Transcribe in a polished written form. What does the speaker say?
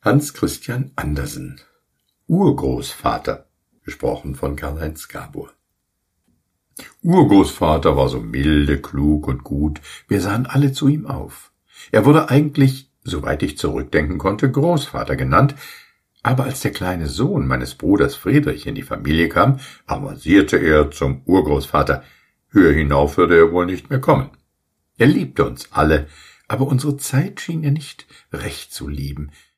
Hans Christian Andersen. Urgroßvater, gesprochen von Karl-Heinz Gabor. Urgroßvater war so milde, klug und gut, wir sahen alle zu ihm auf. Er wurde eigentlich, soweit ich zurückdenken konnte, Großvater genannt, aber als der kleine Sohn meines Bruders Friedrich in die Familie kam, avancierte er zum Urgroßvater. Höher hinauf würde er wohl nicht mehr kommen. Er liebte uns alle, aber unsere Zeit schien er nicht recht zu lieben.